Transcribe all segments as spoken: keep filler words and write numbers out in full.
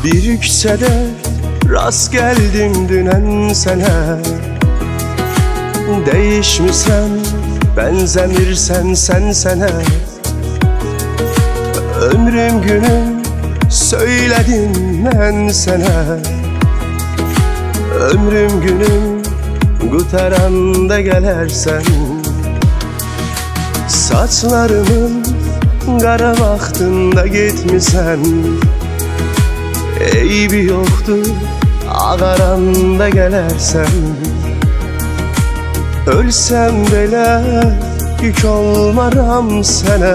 Bir küçədə rast gəldim dünən sənə. Değişmişsən, bənzəmirsən sən sənə. Ömrüm günüm söylədim mən sənə. Ömrüm günüm qutaranda gələrsən. Saçlarımın qara vaxtında getmisən. Eybi yoxdur, ağaranda gələrsən. Ölsəm belə yük olmaram sənə.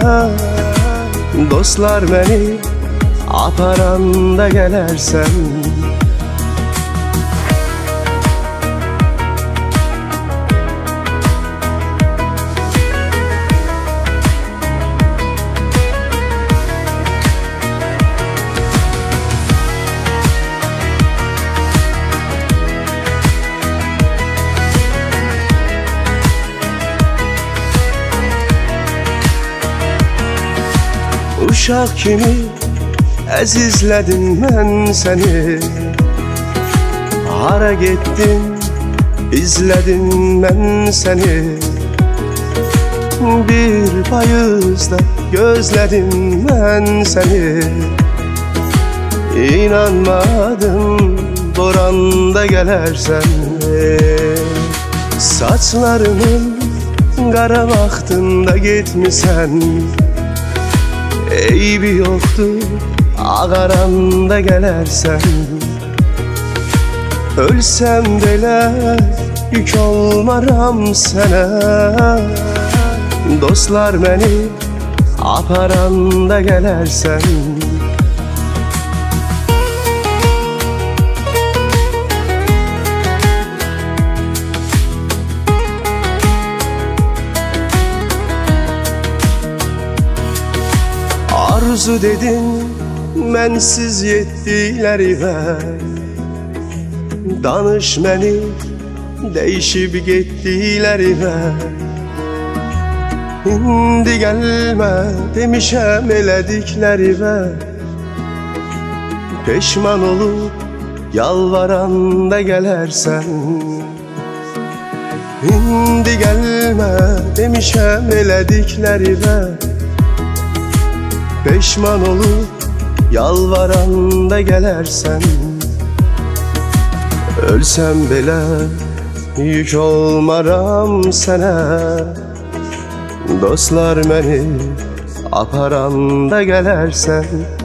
Dostlar məni aparanda gələrsən. Uşaq kimi əzizlədim mən səni. Hara getdin, izlədim mən səni. Bir payızda gözlədim mən səni. İnanmadım, boranda gələrsən. Saçlarımın qara vaxtında getmisən. Eybi yoxdur, ağaranda gələrsən. Ölsəm belə yük olmaram sənə. Dostlar məni aparanda gələrsən. Arzu dedin, mənsiz yetdilərimə. Danış məni dəyişib getdilərimə. İndi gəlmə demişəm elədiklərimə. Peşman olub yalvaranda gələrsən. İndi gəlmə demişəm elədiklərimə. Peşman olub yalvaranda gələrsən. Ölsəm belə yük olmaram sənə. Dostlar məni aparanda gələrsən.